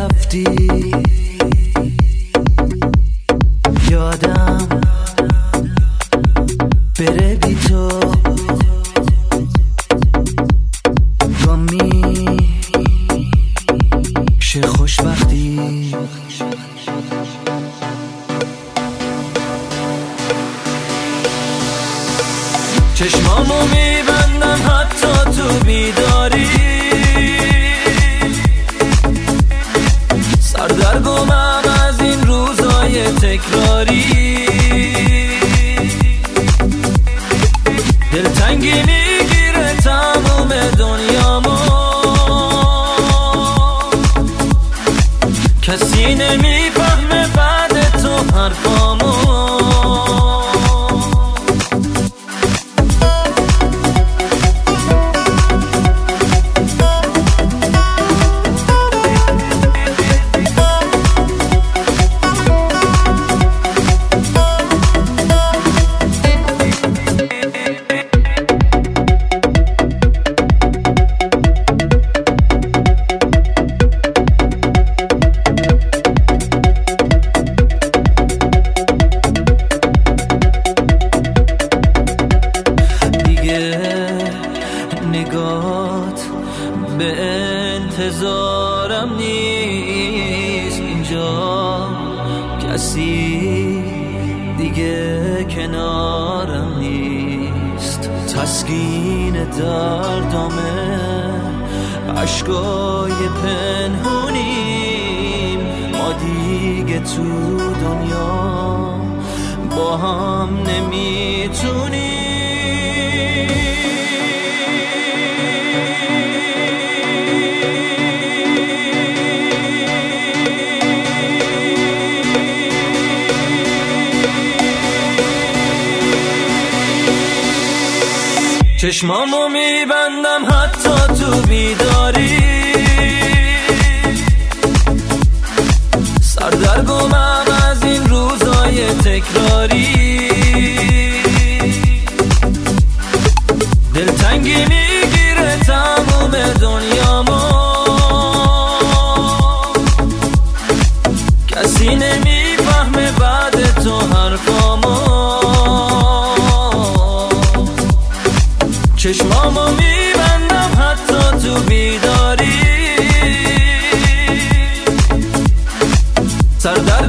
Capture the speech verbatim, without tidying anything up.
رفتی یادم بره بی تو گامی شه خوشبختی چشمامو میبندم حتی تو بیداری سردرگمم از این روزای تکراری دلتنگی میگیره تموم دنیامو کسی نمیفهمه بعد تو حرفامو نگات به انتظارم نیست اینجا کسی دیگه کنارم نیست تسکین دردامه عشقای پنهونیم ما دیگه تو دنیا با هم نمیتونیم چشمامو میبندم حتی تو بیداری سردرگمم از این روزای تکراری دلتنگی میگیره تموم دنیامو کسی نمیفهمه بعد تو حرفامو چشمامو میبندم حتی تو بیداری سردر